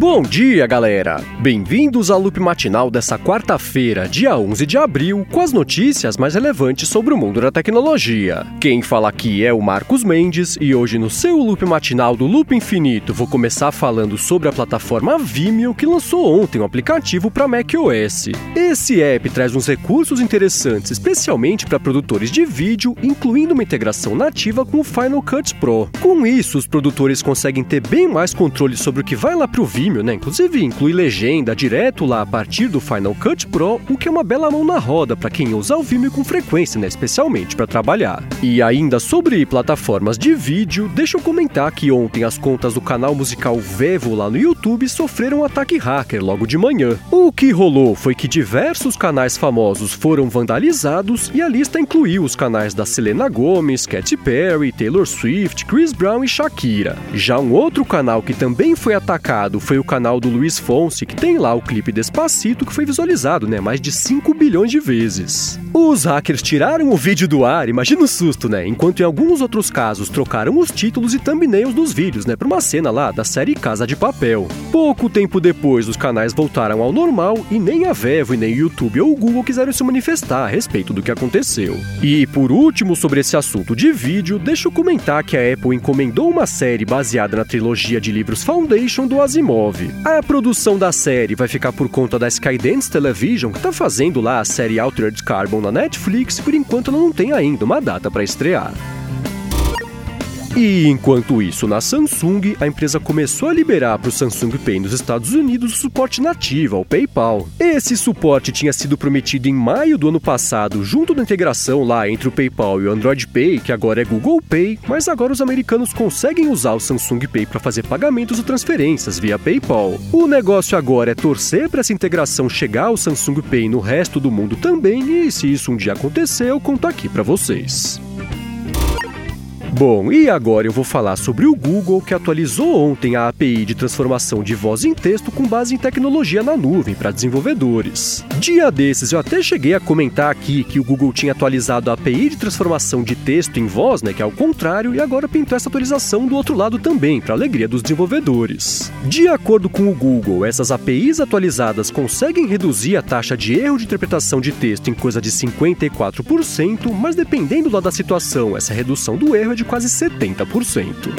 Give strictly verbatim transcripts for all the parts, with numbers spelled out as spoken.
Bom dia, galera! Bem-vindos ao Loop Matinal dessa quarta-feira, dia onze de abril, com as notícias mais relevantes sobre o mundo da tecnologia. Quem fala aqui é o Marcos Mendes e hoje no seu Loop Matinal do Loop Infinito vou começar falando sobre a plataforma Vimeo que lançou ontem um aplicativo para macOS. Esse app traz uns recursos interessantes, especialmente para produtores de vídeo, incluindo uma integração nativa com o Final Cut Pro. Com isso, os produtores conseguem ter bem mais controle sobre o que vai lá pro Vimeo, né? Inclusive inclui legenda direto lá a partir do Final Cut Pro, o que é uma bela mão na roda para quem usa o Vimeo com frequência, né? Especialmente para trabalhar. E ainda sobre plataformas de vídeo, deixa eu comentar que ontem as contas do canal musical Vevo lá no YouTube sofreram um ataque hacker logo de manhã. O que rolou foi que diversos canais famosos foram vandalizados e a lista incluiu os canais da Selena Gomez, Katy Perry, Taylor Swift, Chris Brown e Shakira. Já um outro canal que também foi atacado foi o canal do Luiz Fonsi, que tem lá o clipe Despacito, que foi visualizado, né, mais de cinco bilhões de vezes. Os hackers tiraram o vídeo do ar, imagina o susto, né, enquanto em alguns outros casos trocaram os títulos e thumbnails dos vídeos, né, para uma cena lá da série Casa de Papel. Pouco tempo depois, os canais voltaram ao normal e nem a Vevo e nem o YouTube ou o Google quiseram se manifestar a respeito do que aconteceu. E por último, sobre esse assunto de vídeo, deixa eu comentar que a Apple encomendou uma série baseada na trilogia de livros Foundation do Asimov. A produção da série vai ficar por conta da Skydance Television, que tá fazendo lá a série Altered Carbon na Netflix, e por enquanto ela não tem ainda uma data para estrear. E enquanto isso, na Samsung, a empresa começou a liberar para o Samsung Pay nos Estados Unidos o suporte nativo ao PayPal. Esse suporte tinha sido prometido em maio do ano passado, junto da integração lá entre o PayPal e o Android Pay, que agora é Google Pay, mas agora os americanos conseguem usar o Samsung Pay para fazer pagamentos ou transferências via PayPal. O negócio agora é torcer para essa integração chegar ao Samsung Pay no resto do mundo também, e se isso um dia acontecer, eu conto aqui para vocês. Bom, e agora eu vou falar sobre o Google, que atualizou ontem a A P I de transformação de voz em texto com base em tecnologia na nuvem para desenvolvedores. Dia desses eu até cheguei a comentar aqui que o Google tinha atualizado a A P I de transformação de texto em voz, né, que é o contrário, e agora pintou essa atualização do outro lado também, para a alegria dos desenvolvedores. De acordo com o Google, essas A P Is atualizadas conseguem reduzir a taxa de erro de interpretação de texto em coisa de cinquenta e quatro por cento, mas dependendo lá da situação, essa redução do erro é de quase setenta por cento.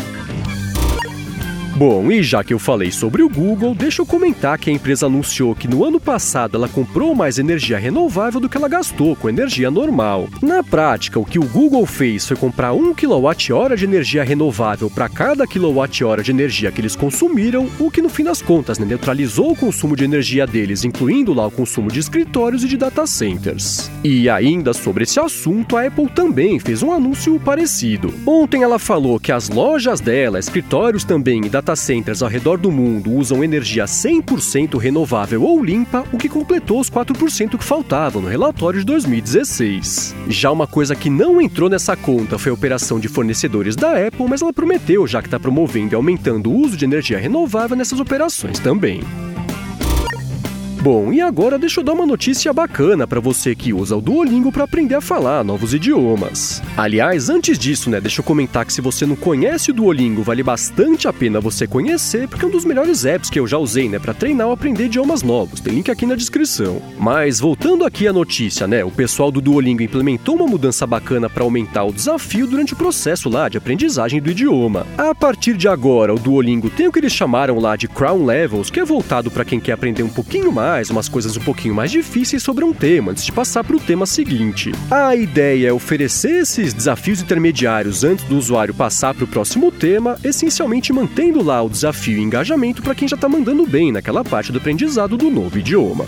Bom, e já que eu falei sobre o Google, deixa eu comentar que a empresa anunciou que no ano passado ela comprou mais energia renovável do que ela gastou com energia normal. Na prática, o que o Google fez foi comprar um quilowatt-hora de energia renovável para cada quilowatt-hora de energia que eles consumiram, o que no fim das contas, né, neutralizou o consumo de energia deles, incluindo lá o consumo de escritórios e de data centers. E ainda sobre esse assunto, a Apple também fez um anúncio parecido. Ontem ela falou que as lojas dela, escritórios também e data centers ao redor do mundo usam energia cem por cento renovável ou limpa, o que completou os quatro por cento que faltavam no relatório de dois mil e dezesseis. Já uma coisa que não entrou nessa conta foi a operação de fornecedores da Apple, mas ela prometeu já que está promovendo e aumentando o uso de energia renovável nessas operações também. Bom, e agora deixa eu dar uma notícia bacana para você que usa o Duolingo para aprender a falar novos idiomas. Aliás, antes disso, né, deixa eu comentar que se você não conhece o Duolingo, vale bastante a pena você conhecer, porque é um dos melhores apps que eu já usei, né, para treinar ou aprender idiomas novos. Tem link aqui na descrição. Mas voltando aqui à notícia, né, o pessoal do Duolingo implementou uma mudança bacana para aumentar o desafio durante o processo lá de aprendizagem do idioma. A partir de agora, o Duolingo tem o que eles chamaram lá de Crown Levels, que é voltado para quem quer aprender um pouquinho mais mais, umas coisas um pouquinho mais difíceis sobre um tema, antes de passar para o tema seguinte. A ideia é oferecer esses desafios intermediários antes do usuário passar para o próximo tema, essencialmente mantendo lá o desafio e engajamento para quem já está mandando bem naquela parte do aprendizado do novo idioma.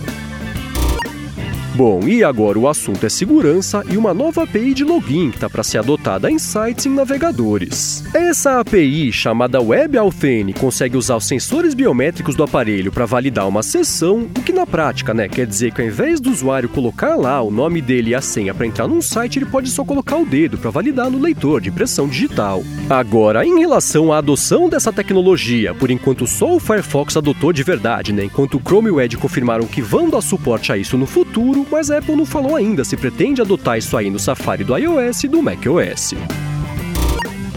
Bom, e agora o assunto é segurança e uma nova A P I de login que está para ser adotada em sites e em navegadores. Essa A P I, chamada WebAuthn, consegue usar os sensores biométricos do aparelho para validar uma sessão, o que na prática, né, quer dizer que ao invés do usuário colocar lá o nome dele e a senha para entrar num site, ele pode só colocar o dedo para validar no leitor de impressão digital. Agora, em relação à adoção dessa tecnologia, por enquanto só o Firefox adotou de verdade, né, enquanto o Chrome e o Edge confirmaram que vão dar suporte a isso no futuro, mas a Apple não falou ainda se pretende adotar isso aí no Safari do iOS e do macOS.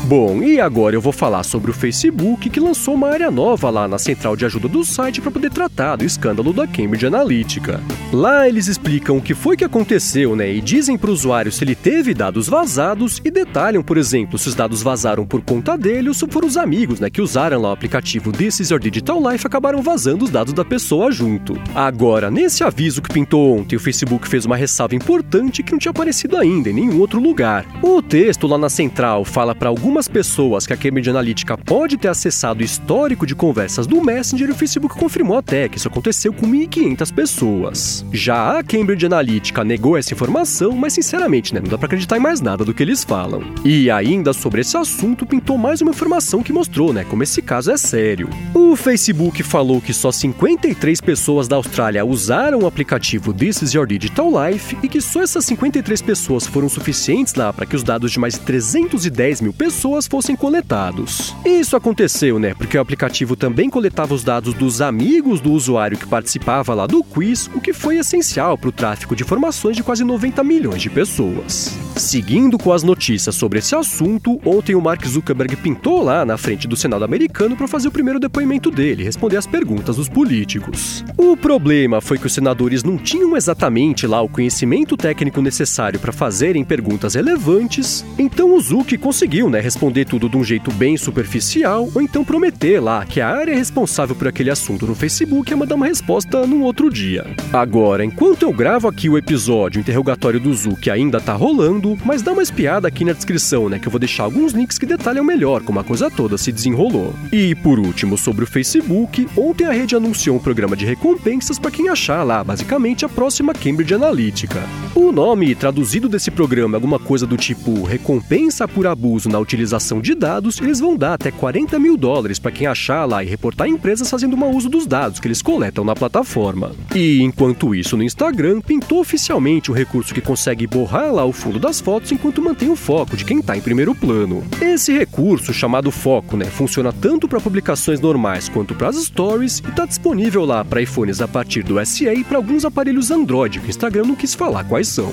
Bom, e agora eu vou falar sobre o Facebook, que lançou uma área nova lá na central de ajuda do site para poder tratar do escândalo da Cambridge Analytica. Lá eles explicam o que foi que aconteceu, né, e dizem para o usuário se ele teve dados vazados e detalham, por exemplo, se os dados vazaram por conta dele ou se foram os amigos, né, que usaram lá o aplicativo This Is Your Digital Life e acabaram vazando os dados da pessoa junto. Agora, nesse aviso que pintou ontem, o Facebook fez uma ressalva importante que não tinha aparecido ainda em nenhum outro lugar. O texto lá na central fala para algumas pessoas que a Cambridge Analytica pode ter acessado o histórico de conversas do Messenger e o Facebook confirmou até que isso aconteceu com mil e quinhentas pessoas. Já a Cambridge Analytica negou essa informação, mas sinceramente, né, não dá pra acreditar em mais nada do que eles falam. E ainda sobre esse assunto, pintou mais uma informação que mostrou, né, como esse caso é sério. O Facebook falou que só cinquenta e três pessoas da Austrália usaram o aplicativo This Is Your Digital Life e que só essas cinquenta e três pessoas foram suficientes lá para que os dados de mais de trezentas e dez mil pessoas fossem coletados. Isso aconteceu, né, porque o aplicativo também coletava os dados dos amigos do usuário que participava lá do quiz, o que foi essencial para o tráfico de informações de quase noventa milhões de pessoas. Seguindo com as notícias sobre esse assunto, ontem o Mark Zuckerberg pintou lá na frente do Senado americano para fazer o primeiro depoimento dele e responder às perguntas dos políticos. O problema foi que os senadores não tinham exatamente lá o conhecimento técnico necessário para fazerem perguntas relevantes, então o Zuck conseguiu, né, responder tudo de um jeito bem superficial ou então prometer lá que a área responsável por aquele assunto no Facebook ia mandar uma resposta num outro dia. Agora, enquanto eu gravo aqui o episódio, o interrogatório do Zuck ainda tá rolando, mas dá uma espiada aqui na descrição, né, que eu vou deixar alguns links que detalham melhor como a coisa toda se desenrolou. E por último, sobre o Facebook, ontem a rede anunciou um programa de recompensas para quem achar lá, basicamente, a próxima Cambridge Analytica. O nome traduzido desse programa é alguma coisa do tipo recompensa por abuso na utilização de dados, eles vão dar até quarenta mil dólares para quem achar lá e reportar empresas fazendo mau uso dos dados que eles coletam na plataforma. E enquanto isso, no Instagram, pintou oficialmente um recurso que consegue borrar lá o fundo das fotos enquanto mantém o foco de quem está em primeiro plano. Esse recurso, chamado Foco, né, funciona tanto para publicações normais quanto para as stories e está disponível lá para iPhones a partir do S E e para alguns aparelhos Android, que o Instagram não quis falar quais são.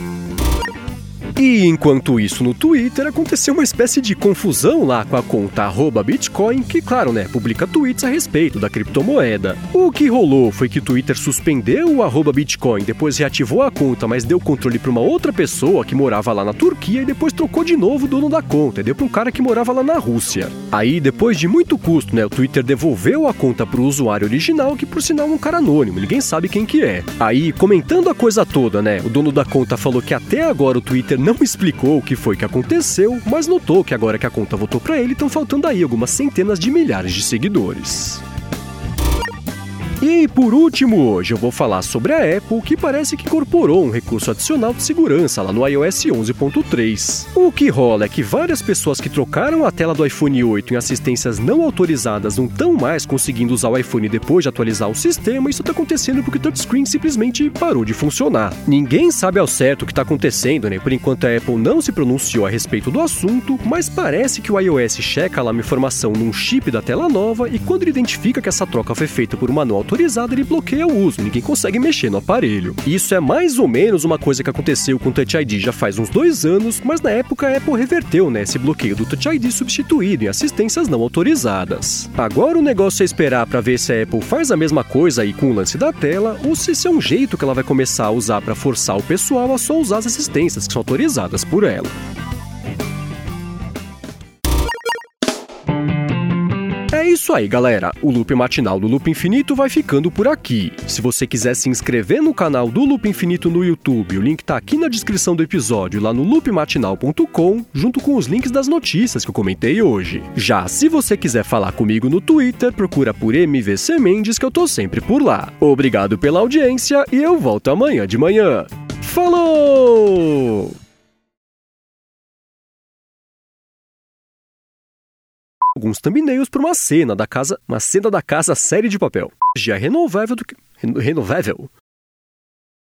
E enquanto isso no Twitter, aconteceu uma espécie de confusão lá com a conta arroba Bitcoin, que claro, né, publica tweets a respeito da criptomoeda. O que rolou foi que o Twitter suspendeu o arroba Bitcoin, depois reativou a conta, mas deu controle para uma outra pessoa que morava lá na Turquia e depois trocou de novo o dono da conta e deu para um cara que morava lá na Rússia. Aí, depois de muito custo, né, o Twitter devolveu a conta para o usuário original, que por sinal é um cara anônimo, ninguém sabe quem que é. Aí, comentando a coisa toda, né, o dono da conta falou que até agora o Twitter não explicou o que foi que aconteceu, mas notou que agora que a conta voltou para ele, estão faltando aí algumas centenas de milhares de seguidores. E por último, hoje eu vou falar sobre a Apple, que parece que incorporou um recurso adicional de segurança lá no i O S onze ponto três. O que rola é que várias pessoas que trocaram a tela do iPhone oito em assistências não autorizadas não estão mais conseguindo usar o iPhone depois de atualizar o sistema, e isso está acontecendo porque o touchscreen simplesmente parou de funcionar. Ninguém sabe ao certo o que está acontecendo, né? Por enquanto a Apple não se pronunciou a respeito do assunto, mas parece que o iOS checa lá uma informação num chip da tela nova e quando ele identifica que essa troca foi feita por um manual autorizado, ele bloqueia o uso, ninguém consegue mexer no aparelho. Isso é mais ou menos uma coisa que aconteceu com o Touch I D já faz uns dois anos, mas na época a Apple reverteu, né, esse bloqueio do Touch I D substituído em assistências não autorizadas. Agora o negócio é esperar para ver se a Apple faz a mesma coisa aí com o lance da tela, ou se esse é um jeito que ela vai começar a usar para forçar o pessoal a só usar as assistências que são autorizadas por ela. É isso aí, galera. O Loop Matinal do Loop Infinito vai ficando por aqui. Se você quiser se inscrever no canal do Loop Infinito no YouTube, o link tá aqui na descrição do episódio, lá no loop matinal ponto com, junto com os links das notícias que eu comentei hoje. Já se você quiser falar comigo no Twitter, procura por M V C Mendes, que eu tô sempre por lá. Obrigado pela audiência e eu volto amanhã de manhã. Falou! Alguns thumbnails para uma cena da casa, uma cena da casa série de papel. Já é renovável do que... Renovável?